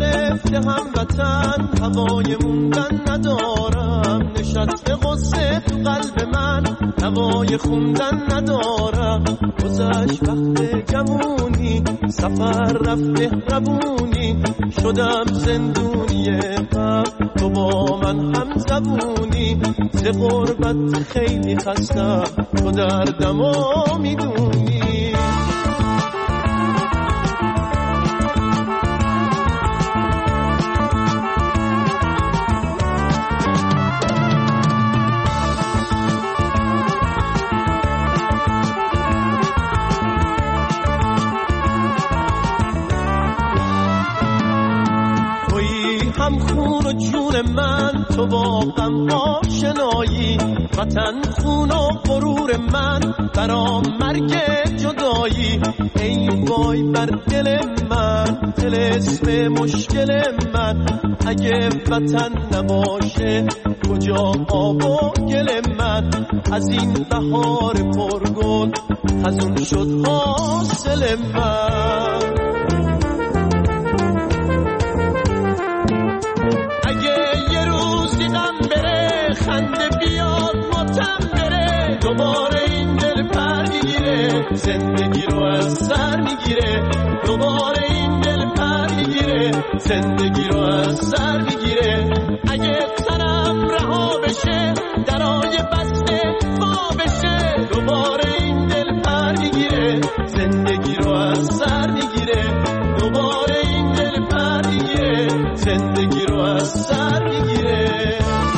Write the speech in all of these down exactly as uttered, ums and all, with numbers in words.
گرفته هموطن، هوای موندن ندارم. نشسته غصه تو قلب من، هوای خوندن ندارم. گذشت وقت جوونی، سفر رفته ربونی، شدم زندونی غم، تو با من هم زبونی. ز غربت خیلی خستم، تو دردمو میدونی. هم خون و جون من، تو با غم آشنایی. وطن خون و غرور من، برام مرگ جدایی. ای وای بر دل من، طلسم مشکل من. اگه وطن نباشه کجا آب و گل من؟ از این بهار پرگل خزون شد حاصل من. خنده بیاد ماتم بره، دوباره این دل پر میگیره، زندگی رو از سر میگیره. دوباره این دل پر میگیره، زندگی رو از سر میگیره. اگه تنم رها بشه، درای بسته وا بشه، دوباره این دل پر میگیره، زندگی رو از سر میگیره. دوباره این دل پر میگیره، زندگی رو از سر میگیره.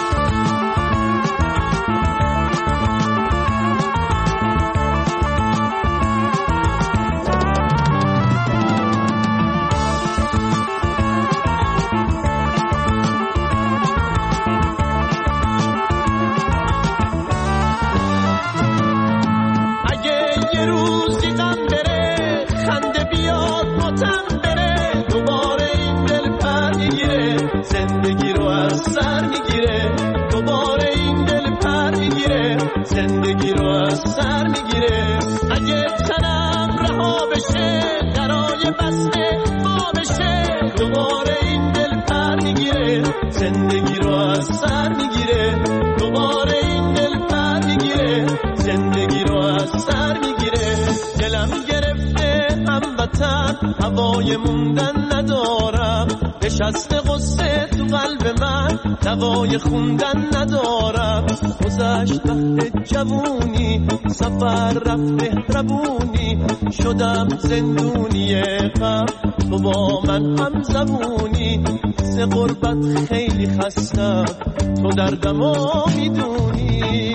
زندگی رو از سر میگیره، دوباره این دل پر میگیره، زندگی رو از سر میگیره. اگه تنم رها بشه، درای بسته وا بشه، دوباره این دل پر میگیره، زندگی رو از سر میگیره. دوباره این دل پر میگیره، زندگی رو از سر میگیره. دلم گرفته هموطن، هوای موندن ندارم. نشسته غصه تو قلب من، دوای خوندن ندارم. گذشت وقت جوونی، سفر رفته ربونی، شدم زندونی غم، تو با من هم زبونی. ز غربت خیلی خستم، تو دردمو میدونی.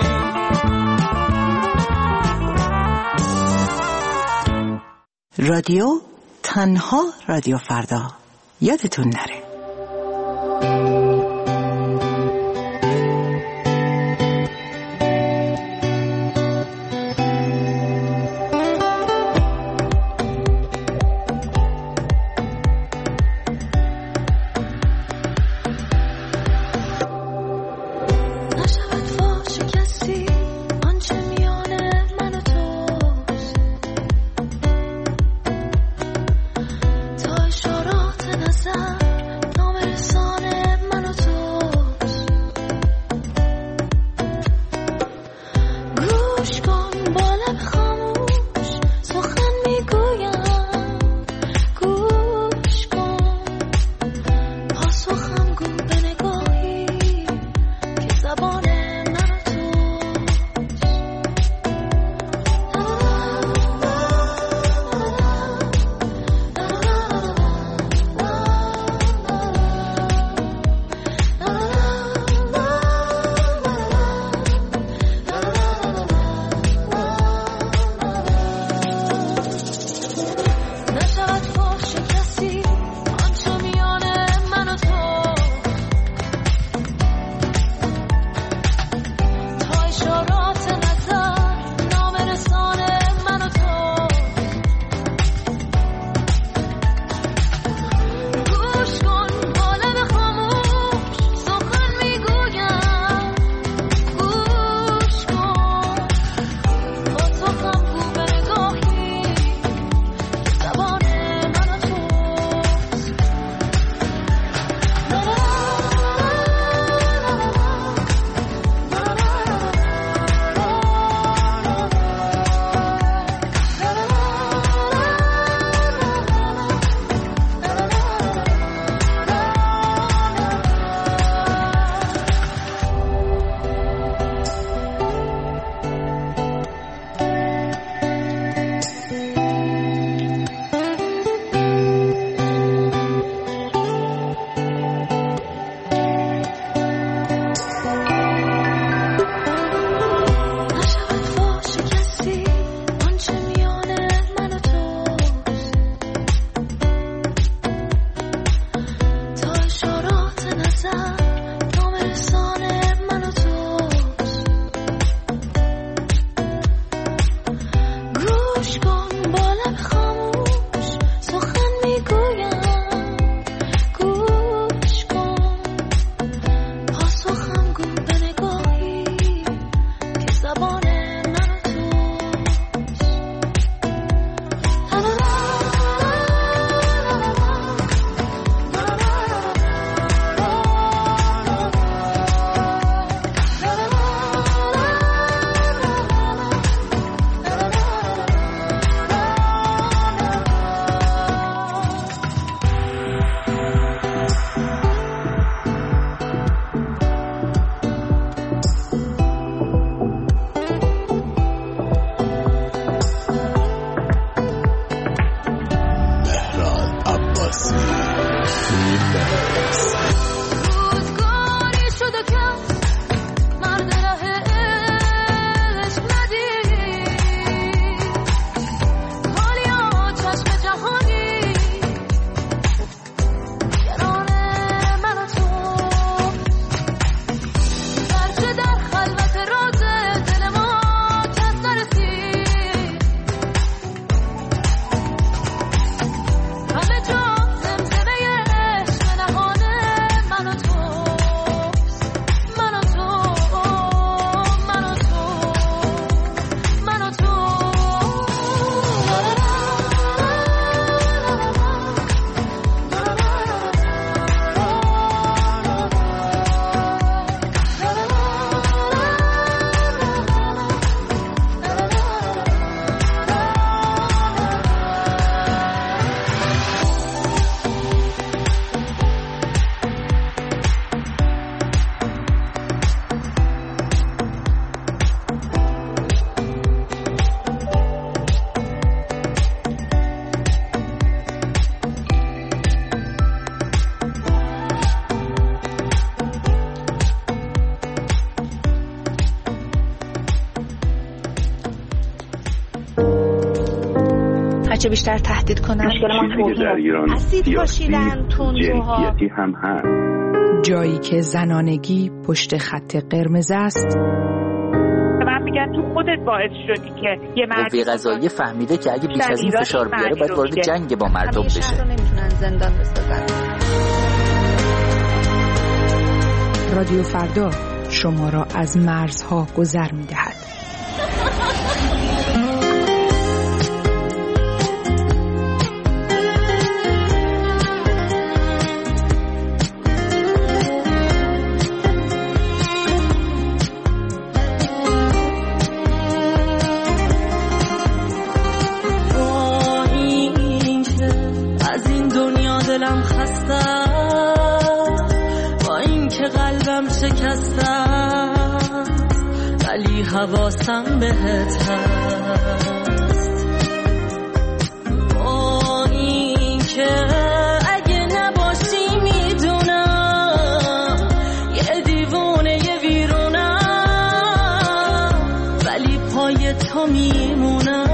رادیو تنها رادیو فردا، یادتون نره. تا اشارات نظر نامرسانه چه بیشتر تهدید کنن. مشکل ما در ایران اسید پاشیدن، تندروها، هم هست. جایی که زنانگی پشت خط قرمز است. من میگم تو خودت باعث شدی که یه مرد قوه قضاییه فهمیده که اگه بیش از این فشار بیاره باید وارد جنگ با مردم بشه. همیشه نمیتونن زندان بسازن. رادیو فردا شما را از مرزها گذر میدهد. حواسم بهت هست با این که اگه نباشی میدونم یه دیوونه یه ویرونم ولی پای تو میمونم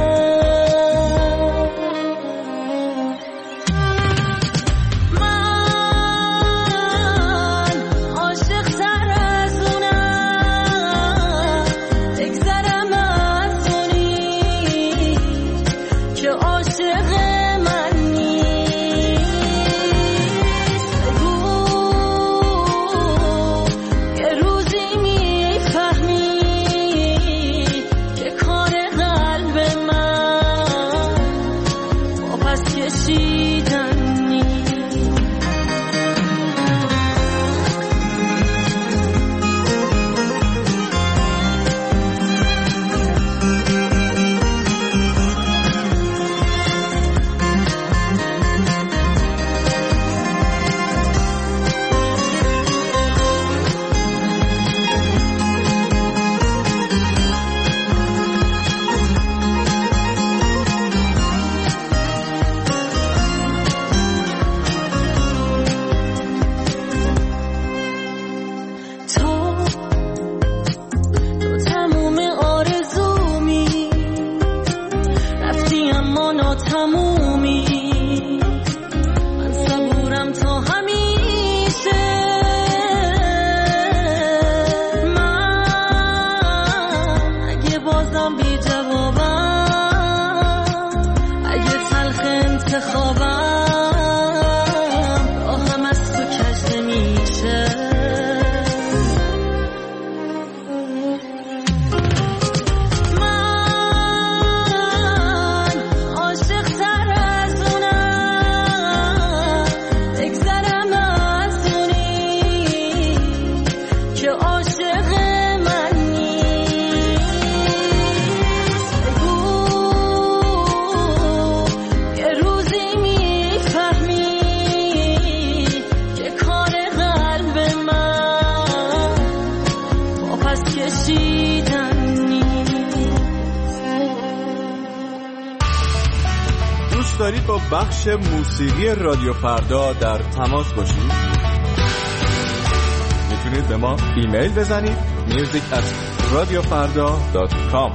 دارید با بخش موسیقی رادیو فردا در تماس باشید، میتونید به ما ایمیل بزنید میوزیک ات رادیو فردا دات کام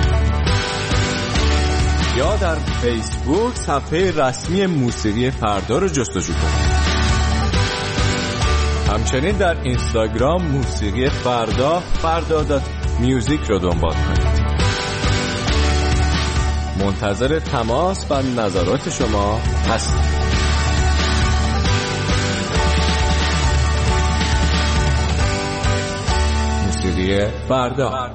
یا در فیسبوک صفحه رسمی موسیقی فردا رو جستجو کنید. همچنین در اینستاگرام موسیقی فردا فردا دات میوزیک رو دنبال کنید. منتظر تماس و نظرات شما هستم. موسیقی فردا.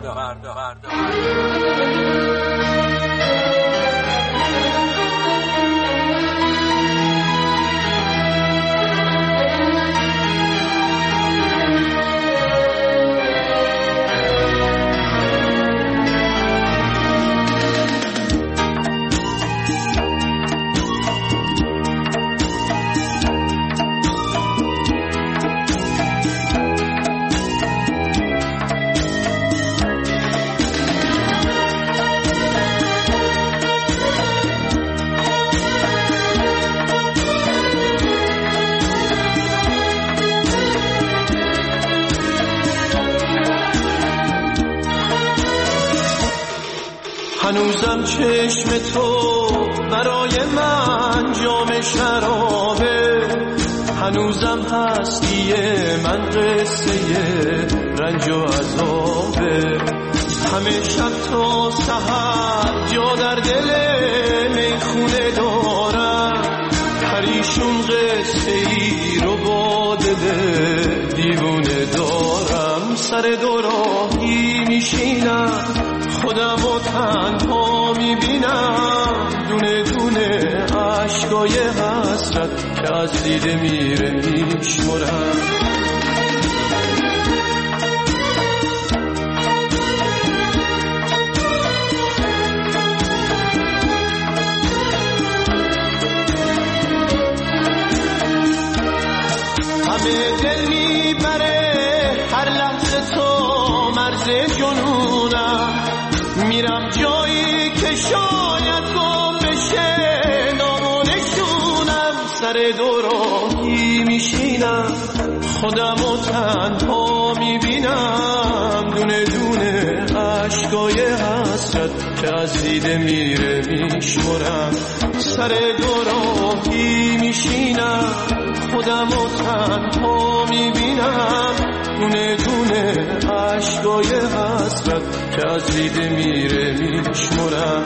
هنوزم چشم تو برای من جام شرابه، هنوزم هستی من قصه رنج و عذابه. همه شب تا سحر جا در دل میخونه دارم، پریشون قصه ای رو با دل دیوونه دارم. سر دو راهی میشینم خودم و تنها میبینم، دونه دونه عشقای حسرت که از دیده میره میشمرم. همه دل میبره هر لحظه تو مرز جنونم، میرم جایی که شاید گم بشه نام و نشونم. سر دو راهی میشینم خودم و تنها میبینم، دونه دونه عشقای حسرت که از دیده میره میشمرم. سر دو راهی میشینم خودم و تنها میبینم، دونه دونه عشقای حسرت که از دیده میره میشمرم.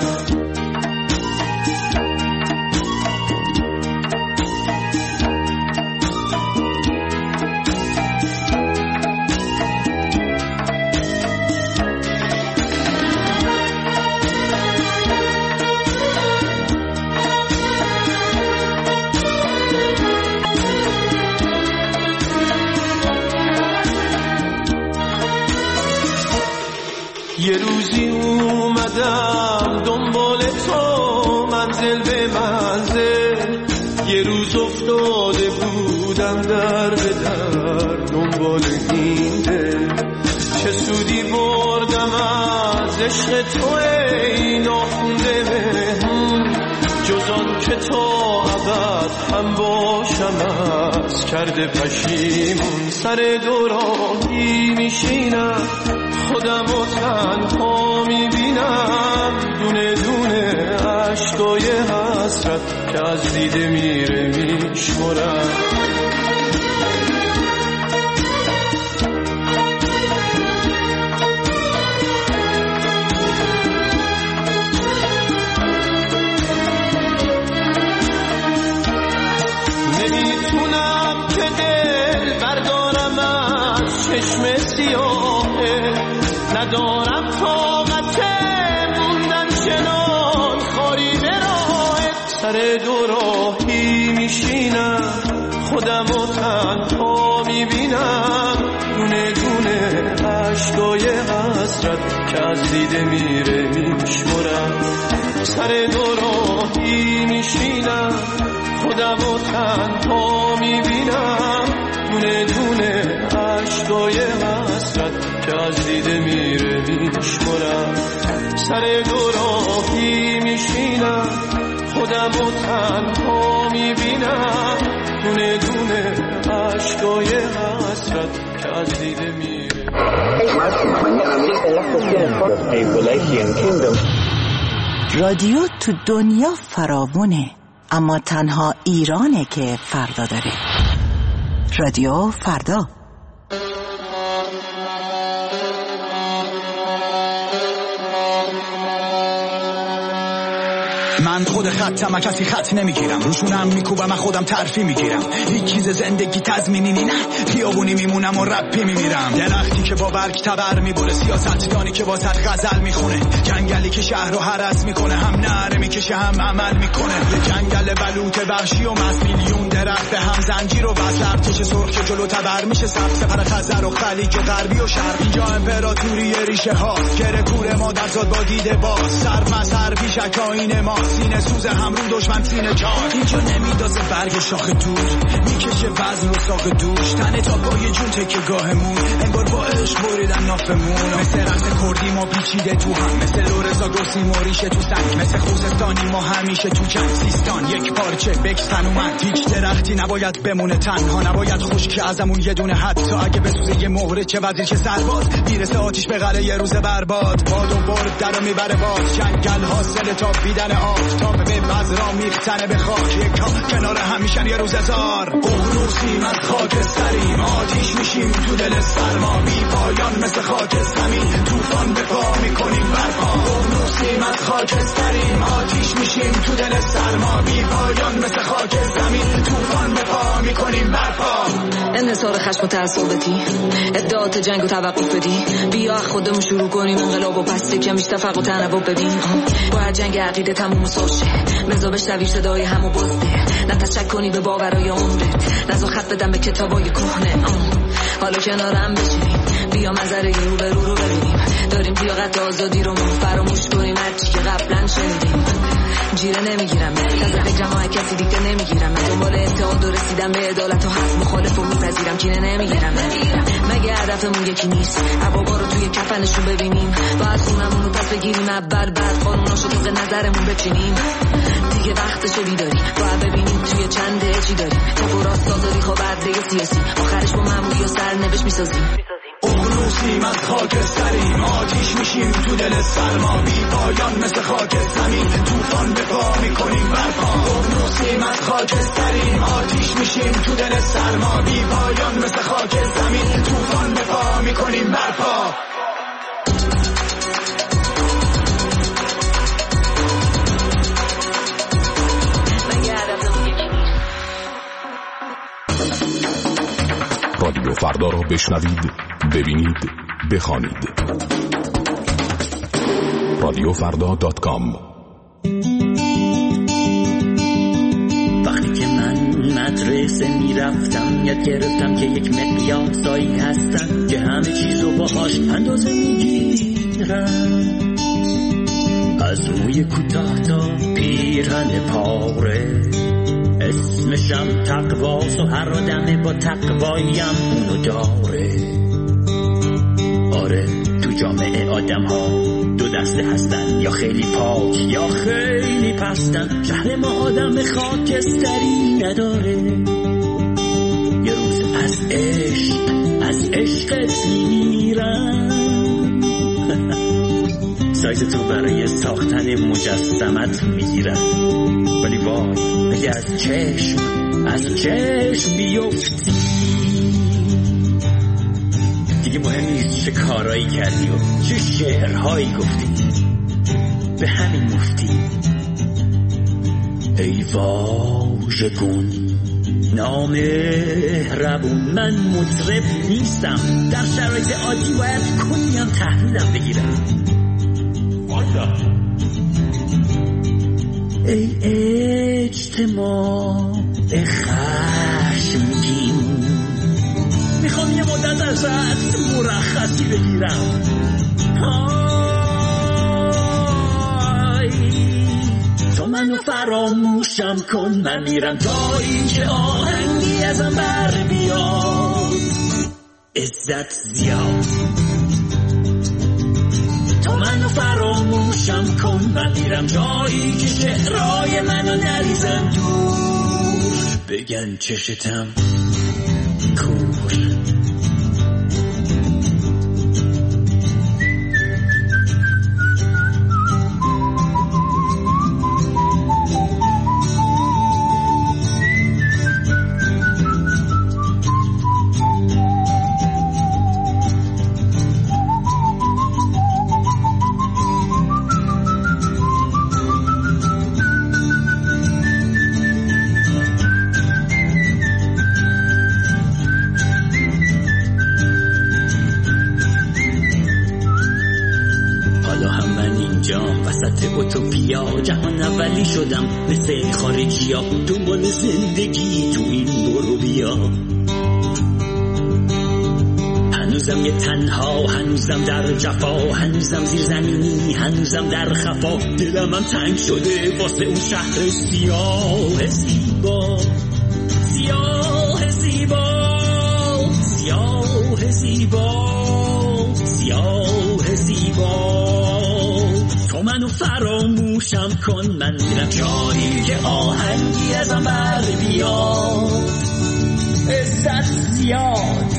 یه روزی اومدم دنبال تو منزل به منزل، یه روز افتاده بودم در به در دنبال این دل. چه سودی بردم از عشق تو ای ناخونده مهمون، جز آن که تا ابد هم باشم از کرده پشیمون. سر دو راهی میشینم خودم و تنها میبینم، دونه دونه عشقای حسرت که از دیده میره میشمرم. نمیتونم که دل بردارم از چشم سیاهه، ندارم طاقت موندن چنان خاری به راهت. سر دو راهی میشینم خودم و تنها میبینم، دونه دونه عشقای حسرت که از دیده میره میشمرم. سر دو راهی میشینم خودم و تنها میبینم، دونه دونه عشقای حسرت که از دیده میره میشمرم. سر دو راهی میشینم خودم و تنها میبینم، دونه دونه عشقای حسرت که از دیده میره. رادیو تو دنیا فراوونه، اما تنها ایرانه که فردا داره. رادیو فردا. من خود خطم کسی خط نمیگیرم، روشونم میکوبم من خودم ترفی میگیرم، هیچ چیز زندگی تضمینی نه، خیابونی میمونم و رپی میمیرم، درختی که با برگ تبر میبره، سیاستدانی که واسط غزل میخونه، جنگلی که شهر رو هرس میکنه، هم نعره میکشه هم عمل میکنه، یه جنگل بلوط وحشی و مس، میلیون درخت هم زنجیر و وصل، ارتش سرخ که جلو تبر میشه، سبز سپر خزر و خلیج غربی و شرق، اینجا امپراتوری ریشه هاست، گره کوره مادر زاد با دیده باز، سر مسر پیشک آینه ما، سینه سوز هم رو دشمن سینه چار، اینجا نمیدازه برگ شاخ دور، میکشه وزن و ساق دوش، تنه تا پای جون تکه گاهمون، انگار با عشق بریدن نافمون، مثل رقص کردی ما پیچیده تو هم، مثل لورزا گرسی موریشه تو سنگ، مثل خوزستانی ما همیشه تو جنگ، سیستان یک پارچه بکس تنومند، هیچ درختی نباید بمونه تنها، نباید خشکی ازمون یه دونه، حتی اگه بسوزه یه مهره چه وزیر چه سرباز، میرسه آتیش به قلعه یه روز برباد، باد و برد درو میبره باز، جنگل حاصل تا بیدن آفتاب به بذرا میختنه به خاک، یک کنار همیشن یه روز هزار، ققنوسیم از خاکستریم، آتیش میشیم تو دل سرما، بی پایان مثل خاک زمین، طوفان به پا میکنیم برپا، ققنوسیم از خاکستریم، آتیش میشیم تو دل سرما، بی پایان مثل خاک زمین، طوفان به پا میکنیم برپا. انحصار خشم و تعصبتی، ادعات جنگ و توقف بدی، بیا خودمون شروع کنیم انقلاب و پس کمیش تفرق و تنوع ببین، باید جنگ عقیده تموم ساشه، بزا بشنوی صدای همو بسته، نه تشک کنی به باورای عمرت، نزا خط بدم به کتابای کهنه، حالا کنارم بشینیم، بیا منظره رو به رو رو ببینیم، داریم لیاقت آزادی رو فراموش کنیم، هرچی که قبلا شنیدیم، جیره نمیگیرم از فکرم های کسی دیگه نمیگیرم، من دنبال اتحاد و رسیدم به عدالت و حق، مخالف و میپذیرم کینه نمیگیرم، مگه هدفمون یکی نیست عبابا رو توی کفنشون ببینیم، باید خونمون رو پس بگیریم اول، بعد قانوناشو طبق نظرمون بچینیم، دیگه وقتشو بیداری باید ببینیم توی چنده چی داریم، چپ و راست آزادی خواه برده سیاسی، آخرش با معمولی و سرنوشت میسازیم، ققنوسیم از خاکستریم، آتیش میشیم تو دل سرما، بی پایان مثل خاک زمین، طوفان به پا میکنیم برپا، ققنوسیم از خاکستریم، آتیش میشیم تو دل سرما، بی پایان مثل خاک زمین، طوفان به پا میکنیم برپا. رادیو فردا را بشنوید، ببینید، بخوانید. رادیو فردا دات کام. وقتی که من مدرسه میرفتم یاد گرفتم که یک مقیاسایی هستن که همه چیزو باهاش اندازه میگیرن، از موی کوتاه تا پیرهن پاره، اسمشم تقواست و هر آدمه با تقوایم اونو داره. آره تو جامعه آدم ها دو دسته هستن، یا خیلی پاک یا خیلی پستن، شهر ما آدم خاکستری نداره، یه روز از عشق از عشقت میرم، سایز تو برای ساختن مجسمت میگیرن، ولی وای اگه از چشم از چشم بیفتی دیگه مهم نیست چه کارایی کردی و چه شعرهایی گفتی، به همین مفتی. ای واژگون نامهربون، من مطرب نیستم، در شرایط عادی باید کنیم تحلیلم بگیرم. ای اجتماع خشمگین، میخوام یه مدت ازت مرخصی بگیرم. های تو منو فراموشم کن، من میرم تا اینکه آهنگی ازم بر بیاد. عزت زیاد تو منو فراموشم کن، من میرم جایی که شعرهای منو نریزن دور، بگن چشتم کور. اوتوپیا جهان اولی شدم مثل خارجی ها، دنبال زندگی تو این برو بیا. هنوزم یه تنها، هنوزم در جفا، هنوزم زیر زمینی، هنوزم در خفا. دلم هم تنگ شده واسه اون شهر سیاه زیبا، سیاه زیبا، سیاه زیبا، سیاه زیبا. تو منو فراموشم کن، من میرم جایی که آهنگی ازم بر بیاد، عزت زیاد.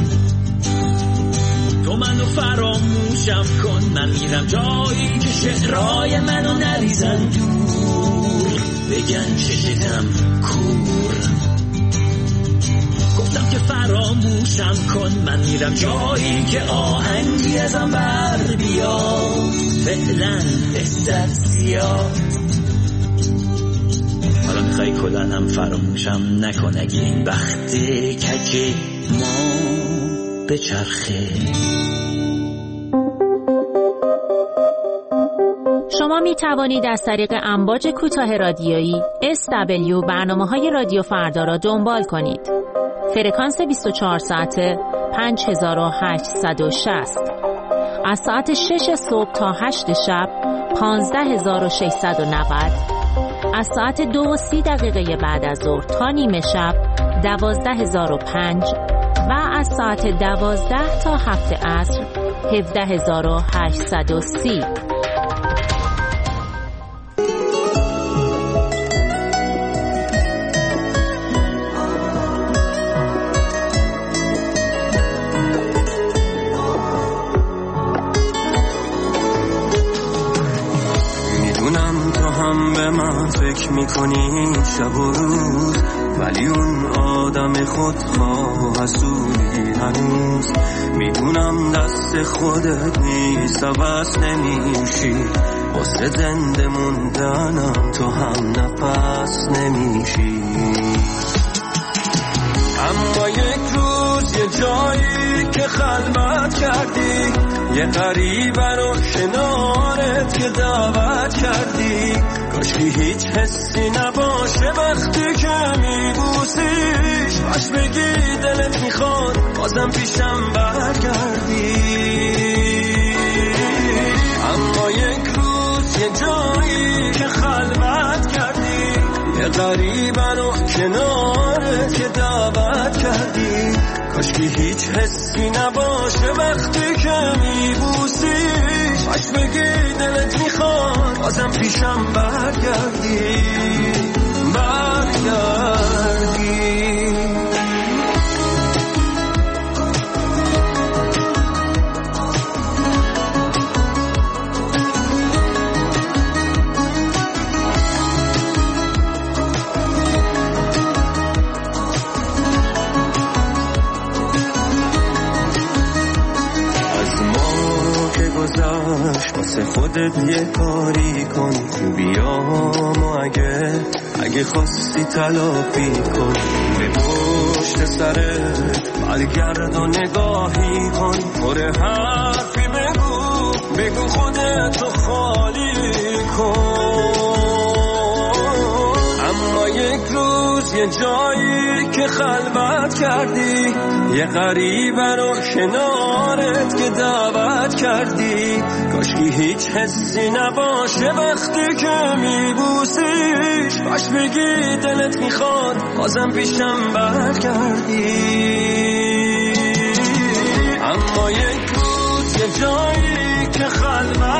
تو منو فراموشم کن، من میرم جایی که شعرهای منو نریزن دور، بگن چشتم کور. گفتم که فراموشم کن، من میرم جایی که آهنگی ازم بر بیاد، فعلا عزت زیاد. حالا میخوای کلن هم فراموشم نکن، اگه این بخت کج ما به چرخه. شما می توانید از طریق امواج کوتاه رادیویی اس دبلیو برنامه‌های رادیو فردا را دنبال کنید. فرکانس بیست و چهار ساعته پنج هزار و هشتصد و شصت، از ساعت شش صبح تا هشت شب پانزده هزار و ششصد و نود، از ساعت دو و سی دقیقه بعد از ظهر تا نیمه شب دوازده هزار و پنج و از ساعت دوازده تا هفت عصر هفده هزار و هشتصد و سی. فکر میکنی شب و روز، ولی اون آدم خودخواه و حسودی هنوز. میدونم دست خودت نیست، عوض نمیشی، واسه زنده موندنم تو هم نفس نمیشی. اما یک روز یه جایی که خلوت کردی، یه غریبه رو کنارت که دعوت کردی، کاشکی هیچ حسی نباشه وقتی که میبوسیش، باش بگی دلت میخواد بازم پیشم برگردی. اما یک روز یه جایی که خلوت کردی، یه غریبه رو کنارت که دعوت کردی، کاشکی هیچ حسی نباشه وقتی که میبوسیش، باش بگی دلت میخواد بازم پیشم برگردی، برگردی. واسه خودت یه کاری کن، خوبیامو اگه اگه خواستی تلافی کن، به پشت سرت برگرد و نگاهی کن، پر حرفی بگو بگو خودتو خالی کن. اما یک روز یه جایی که خلوت کردی، یه غریبه رو کنارت که دعوت کردی، کاشکی هیچ حسی نباشه وقتی که میبوسیش، باش بگی دلت میخواد بازم پیشم برگردی. اما یک روز یه جایی که خلوت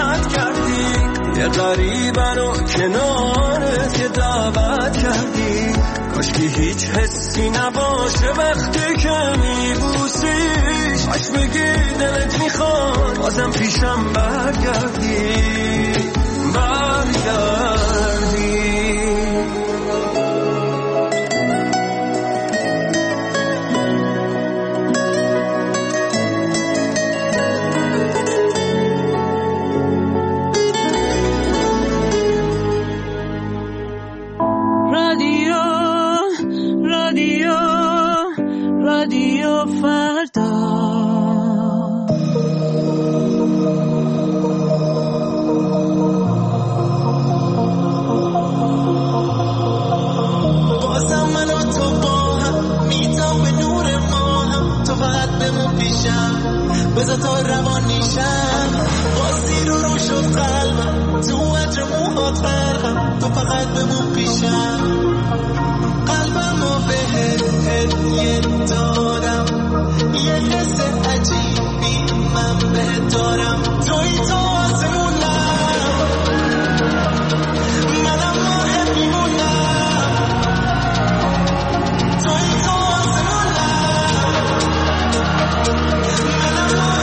یه غریبن و کنارت یه دعوت کردی، کاشکی هیچ حسی نباشه وقتی که میبوسیش، کاش بگی دلت میخواد بازم پیشم برگردی برگردی. بذار تا روان نیشم، بازی رو رو شد قلبم، تو عطر موهات غرقم، تو فقط بمون پیشم. قلبم رو بهت هدیه دارم، یه حس عجیبی من بهت دارم، توی تو آسمونم، منم ماه میمونم، توی تو آسمونم، منم ماه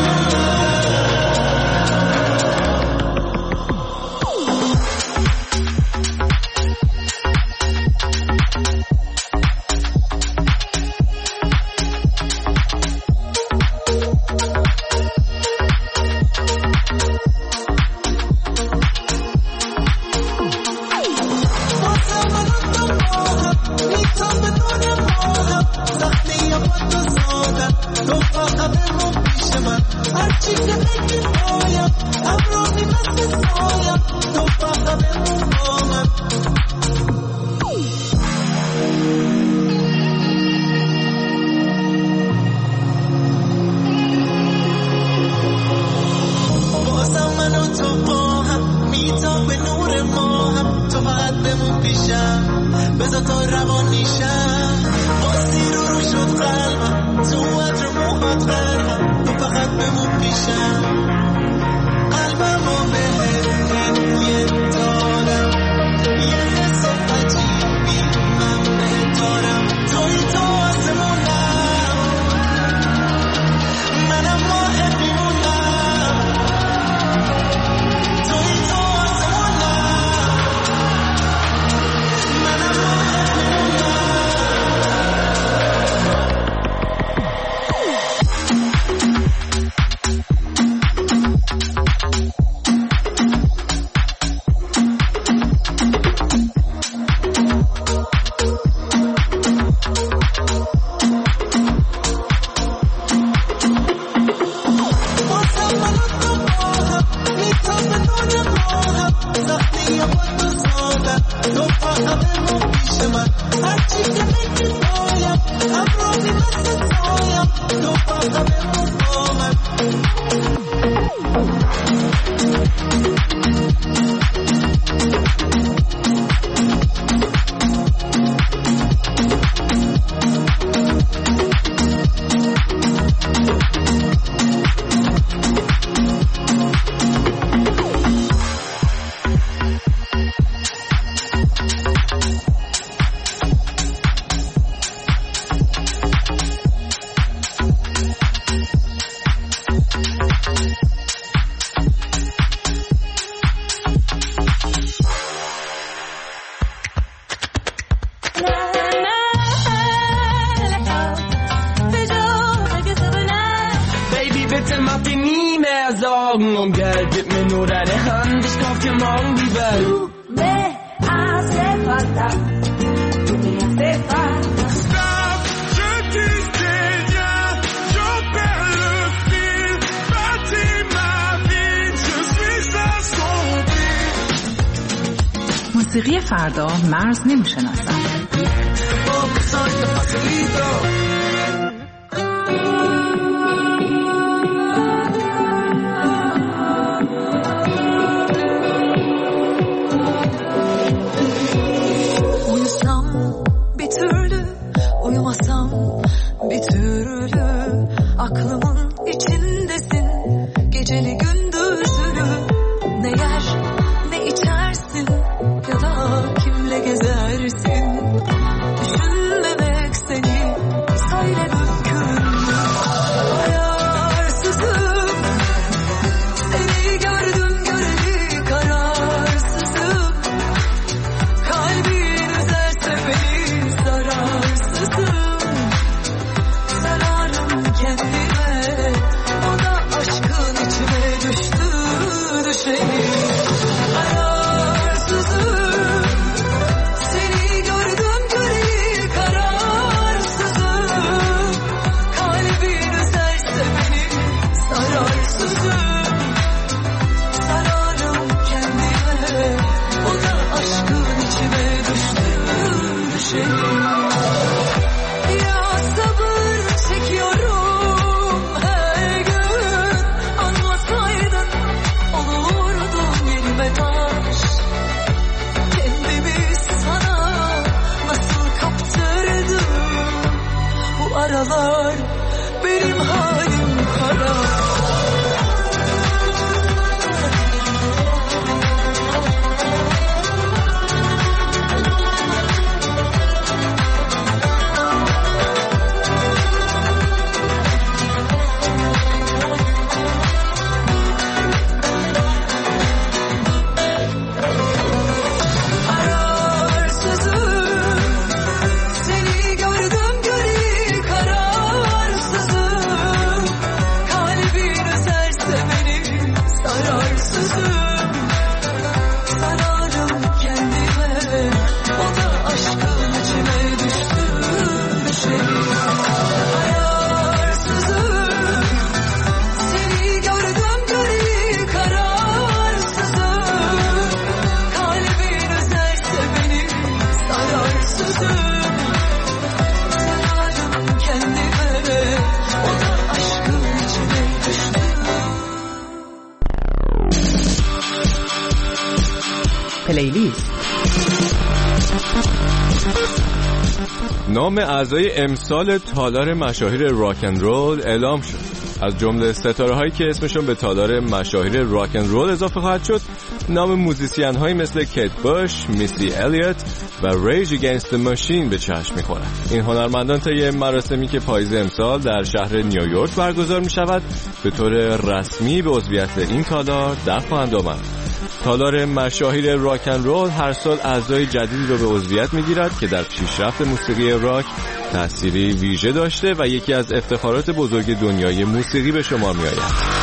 موسیقی فردا مرز نمی‌شناسد. Uyusam bir türlü, uyumasam bir türlü, aklımın içindesin geceli gündüzlü. Ne yer سوار بریم حالیم حالا. پلیلیست. نام اعضای امسال تالار مشاهیر راک اند رول اعلام شد. از جمله ستاره هایی که اسمشون به تالار مشاهیر راک اند رول اضافه خواهد شد، نام موزیسین هایی مثل کیت باش، میسی الیوت و ریج اگینست دی ماشین به چشم می‌خورند. این هنرمندان طی مراسمی که پاییز امسال در شهر نیویورک برگزار می‌شود، به طور رسمی به عضویت این تالار دفع خواهند آمد. تالار مشاهیر راک اند رول هر سال اعضای جدیدی رو به عضویت میگیرد که در پیشرفت موسیقی راک تأثیری ویژه داشته و یکی از افتخارات بزرگ دنیای موسیقی به شمار میآید.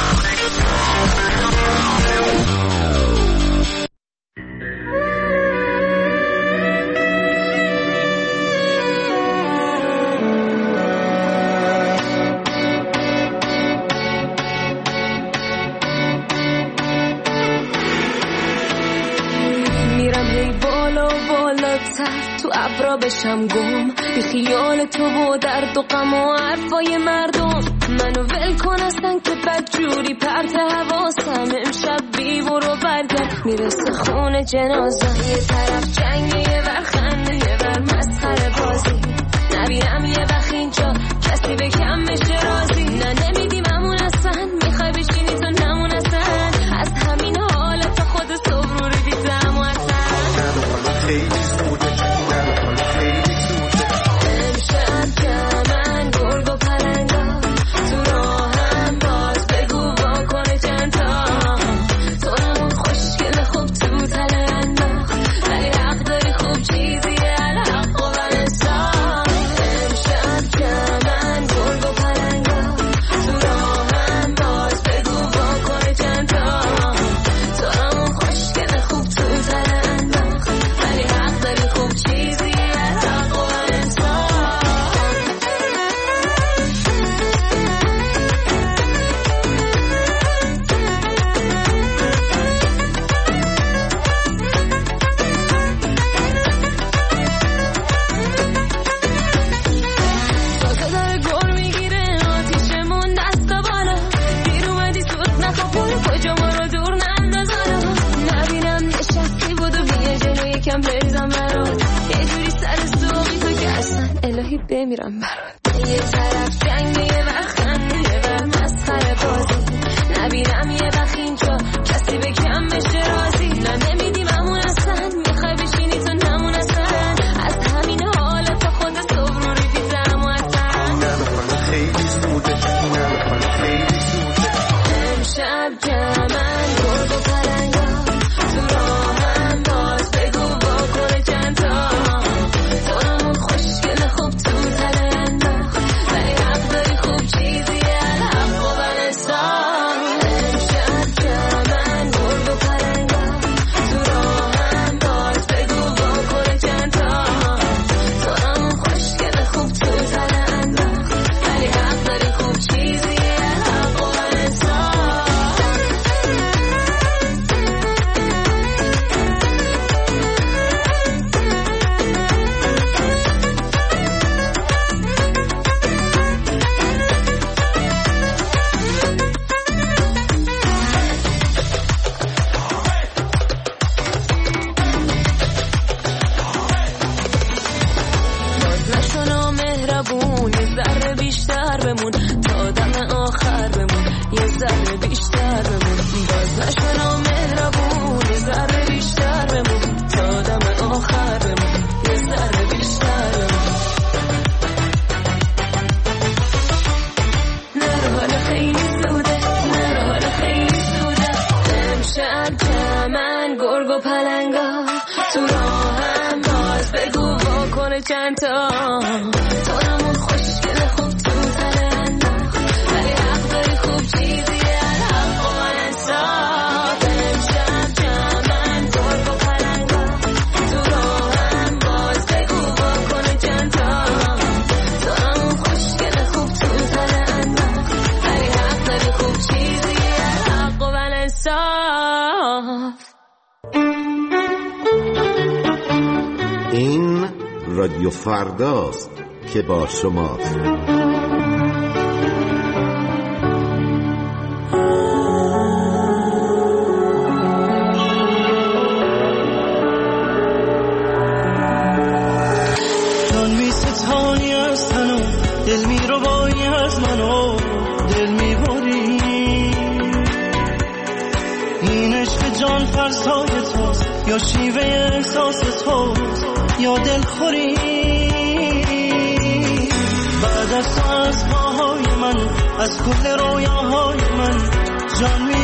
تو ابرا بشم گم بی خیال تو و درد و غم و حرفای مردم. منو ول کن اصلا که بدجوری پرت حواسم. امشب بی برو برگرد میرسه خونه جنازه. یه طرف جنگه یه ور خنده یه ور مسخره بازی. نبینم یه وقت اینجا کسی به کم بشه رازی. نه نمیدیممون اصلا میخوای بشینی تو نمون اصلا. از همین حالت خود صبر رو دیدم و اصلا بمیرم برات. یه طرف جنگه یه ور خنده یه ور مسخره بازی. نبینم یه وقت اینجا کسی به کم بشه رازی. نه نمیدیم همون اصلا میخوای بشینی تو نمون اصلا. از همین حالت خود صبر رو ریدیدم و اصلا نمیخوام خیلی زوده نمیخوام خیلی زوده. امشب جمعن گرگ و پرنگا تو راهم باز بگو واکنه چند تا. تو خوشگل خوب تو خوب بمون تا دم آخر بمون یه ذره بیشتر بمون باز نشونا مهربون یه ذره بیشتر بمون تا دم آخر بمون یه ذره بیشتر بمون نرو حالا خیلی زوده نرو حالا خیلی زوده امشب جمعن گرگ و پلنگا تو راهم باز بگو واکنه چند تا تو همون خوشگل خوب تو سر انداخت ولی حق داری خوب چیزی از حق و من انصاف امشب جمعن گرگ و پلنگا تو راهم باز بگو واکنه چند تا تو همون خوشگل خوب تو سر انداخت ولی حق داری خوب چیزی از حق و من انصاف. این رادیو فرداست که با شماست. جان می ستانی از تنو دل می رو بایی از منو دل می باری این عشق جان فرسای توست یا شیوه احساس توست یا دل خوری بعد از تو از پاهای من از کل رویاهای من جان می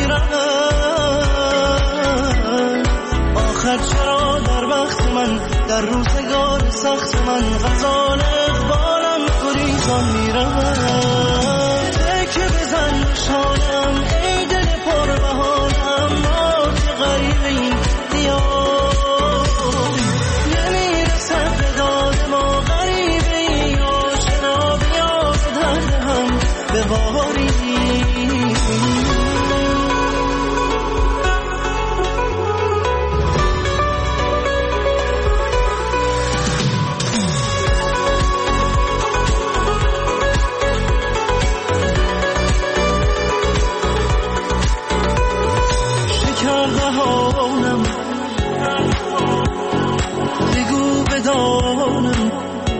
رود آخر چرا در وقت من در روزگار سخت من غزال اقبالم گریزان می رود تکه بزن شانم ای دل پر بهانم ما که غریب این دیار نمیرسد به داد ما غریبه ای آشنا بیا درد هم بباری بگو بدانم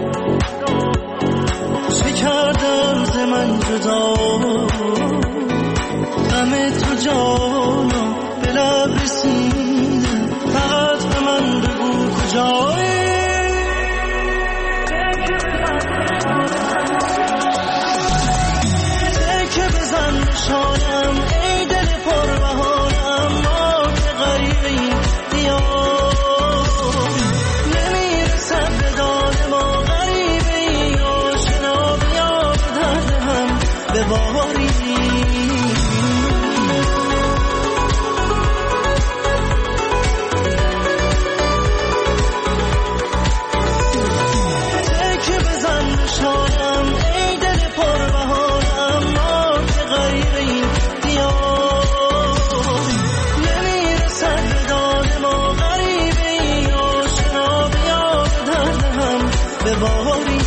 چه کردم ز من جدا غم تو جانا به لب رسیده فقط به من بگو کجایی تکه بزن شانم ای دل پر بهانم ما که غریبه این دیار نمیرسد به داد ما غریبه ای آشنا بیا درد هم بباری تکه بزن شانم ای دل پر بهانم ما که غریبه این دیار نمیرسد به داد ما غریبه ای آشنا بیا درد هم بباری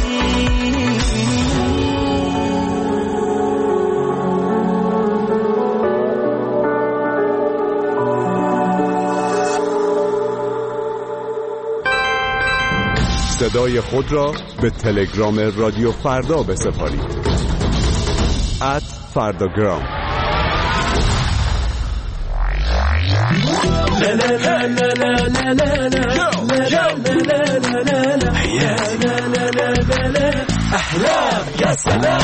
صدای خود را به تلگرام رادیو فردا بسپارید. ات فرداگرام. احلام یا سلام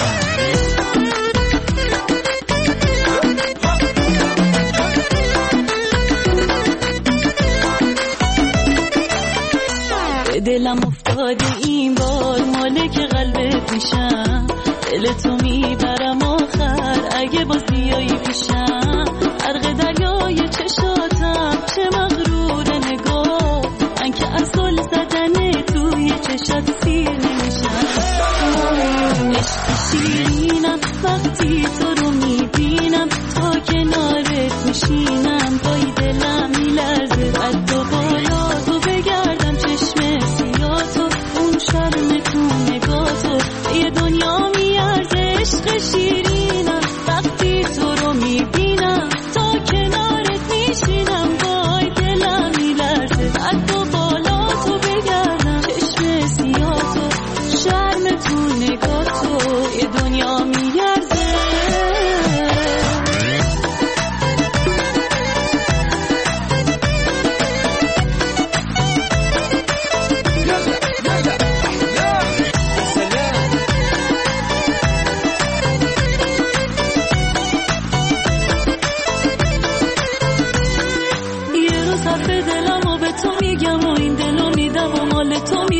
دلم افتاده این بار مالک قلبت میشم دل تو میبرم آخر اگه باز بیایی پیشم غرق دریای چشاتم چه مغرور نگاه من که از گل زدن توی چشات سیر نمیشم عشق شیرینم وقتی تو رو میبینم تا کنارت میشینم پای دلم میلرزه از تو بالا تو بگردم چشم سیاتو اون شرم تو نگاتو یه دنیا میارزه عشق شیرینم وقتی تو رو میبینم تا کنارت میشینم پای دلم میلرزه از تو بالا تو بگردم چشم سیاتو شرم تو نگاتو یه دنیا میارزه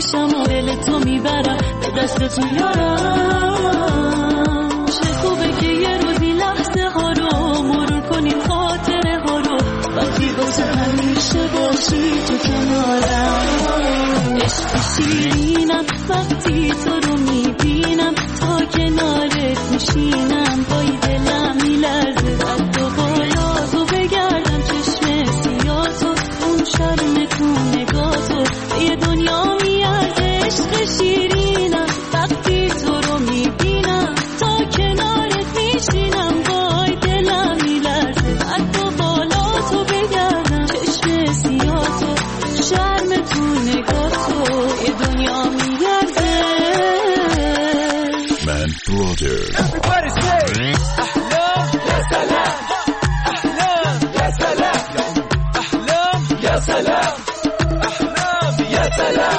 میشم و دل تو میبرم به دست تو یارم. چه خوبه که یه روزی لحظه ها رو مرور کنیم، خاطره ها رو وقتی واسه همیشه باشی تو کنارم. عشق شیرینم وقتی تو رو میبینم، تا کنارت میشینم پای دلم میلرزه از تو بالا تو بگردم چشم سیاتو، اون شرم تو نگاتو یه دنیا میارزه. عشق شیرینم وقتی تو رو میبینم، تا کنارت میشینم پای دلم میلرزه از تو بالا تو بگردم چشم سیاتو، شرم تو نگاتو یه دنیا میارزه. من برادر Everybody say أحلام يا سلام، أحلام يا سلام، أحلام يا سلام، أحلام يا سلام.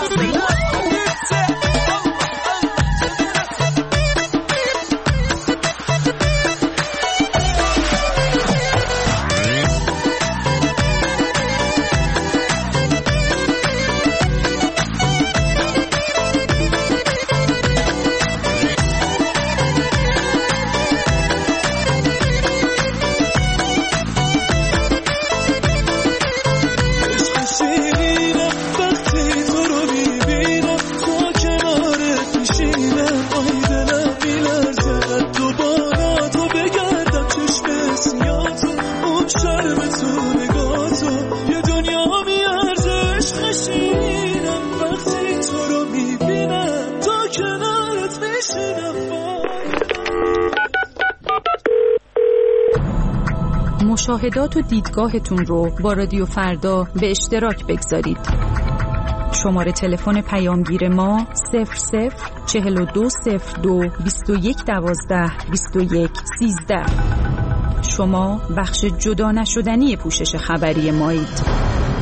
مشاهدات و دیدگاهتون رو با رادیو فردا به اشتراک بگذارید. شماره تلفن پیامگیر ما صفر صفر چهل و دو صفر دو بیست و یک دوازده بیست و یک سیزده. شما بخش جدا نشدنی پوشش خبری مایید.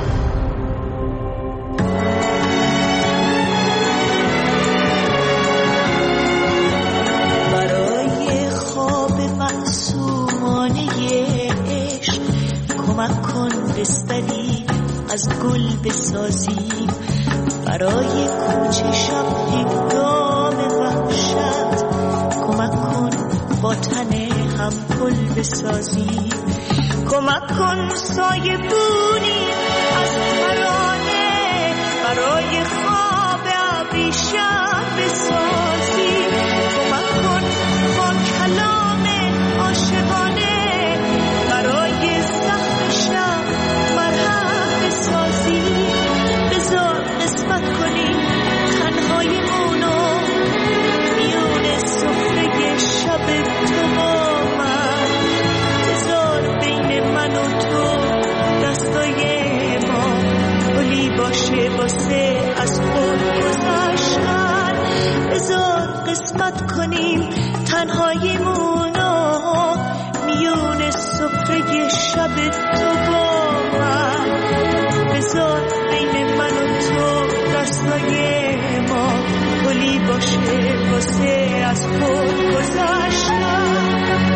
از گل بسازیم برای کوچه شب هنگام وحشت، کمک کن با تن هم پل بسازیم، کمک کن سایه بونی از ترانه برای خواب ابریشم بسازیم، کمک کن با کلام عاشقانه برای زخم شب مرهم بسازیم. بذار قسمت کنیم تنهاییمونو میون سفره شب تو با من، بذار بین من و تو دستای ما پلی باشه واسه از خود گذشتن، بذار قسمت کنیم تنهاییمونو میون سفره شب تو با من، بذار بین من و تو دستای ما پلی باشه واسه از خود گذشتن.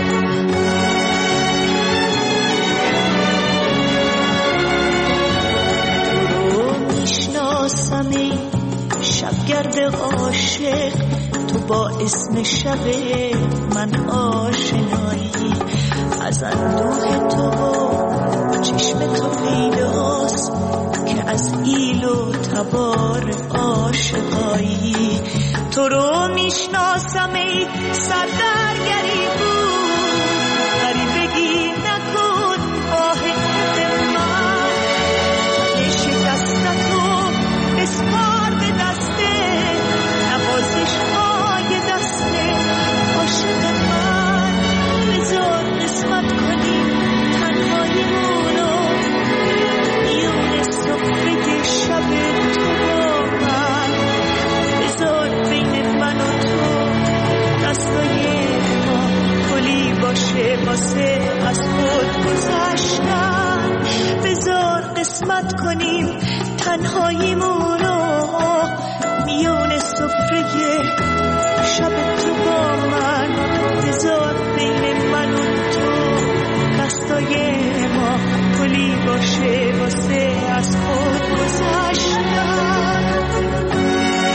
تو رو میشناسم ای شبگرد عاشق، تو با اسم شب من آشنایی، از اندوه تو و چشم تو پیداست که از ایل و تبار عاشقایی. تو رو میشناسم ای سردرگری بود، غریبگی نکن آه دل من، تن شکستتو بسپار به دسته نوازش های دسته عاشق من، بذار قسمت کنیم تنهاییمونو میون سفره شب تو با من، بذار بین من و تو دستای ما پلی باشه واسه از خود گذشتن، بذار قسمت کنیم تنهاییمونو میون سفره شب تو با من، بذار بین من و تو دستای ما پلی باشه واسه از خود گذشتن.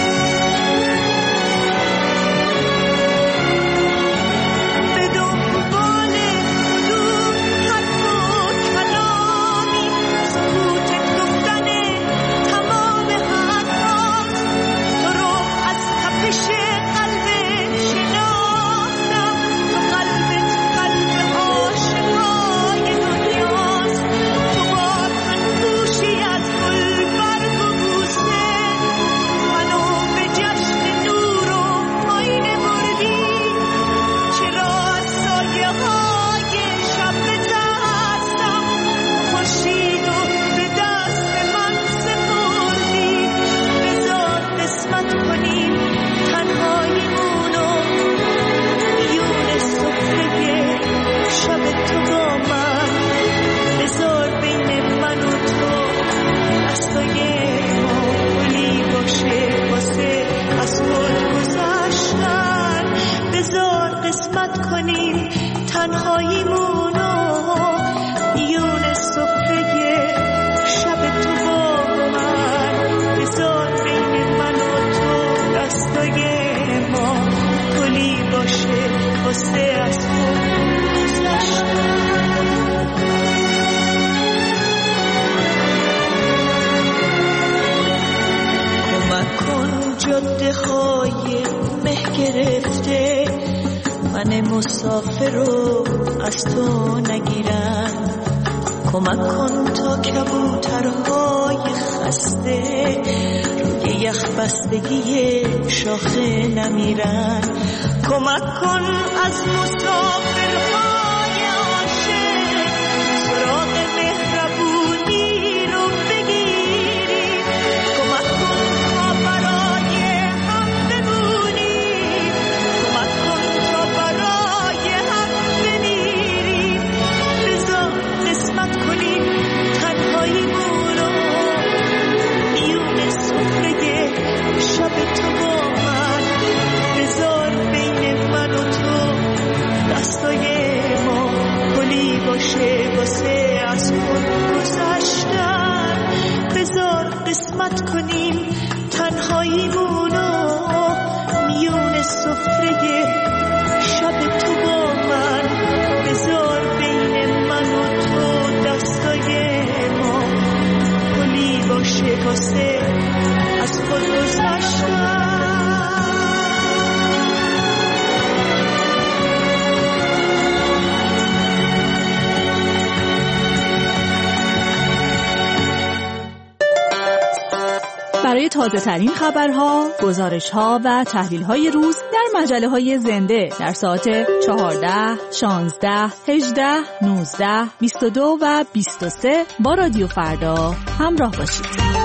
کنیم تنهاییمونو، میون سفره شب تو با من، بذار بین من و تو دستای ما گلی باشه واسه از خود گذشتن. کمک کن جاده های مه گرفته من مسافر رو از تو نگیرن. کمک کن تا کبوترهای خسته روی یخ بستگی شاخه نمیرن. کمک کن از مسافرهای عاشق سراغ مهربونی رو بگیری. کمک کن تا برای هم بمونی، کمک کن تا برای هم بمیری. بذار قسمت کنیم تنهاییمونو، میون سفره شب تو با من، بذار بین من و تو دستای ما گلی باشه واسه از خود گذشتن. بذار قسمت کنیم تنهاییمونو، میون سفره شب تو با من، بذار بین من و تو دستای ما گلی باشه واسه از خود گذشتن. برای تازه ترین خبرها، گزارش‌ها و تحلیل‌های روز در مجله‌های زنده در ساعت چهارده، شانزده، هجده، نوزده، بیست و دو و بیست و سه با رادیو فردا همراه باشید.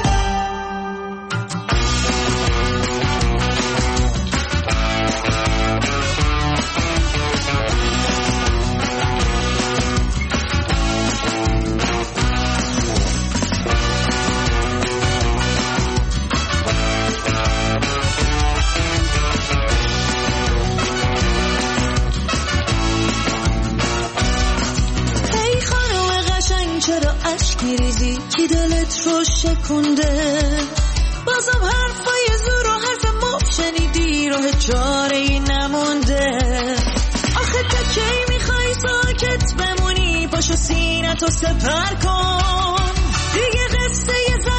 کی دلت رو شکونده؟ بازم حرفای زور و حرف مف شنیدی، راه چاره ای نمونده. آخه تا کی میخوای ساکت بمونی؟ پاشو سینه تو سپر کن، دیگه قصه یه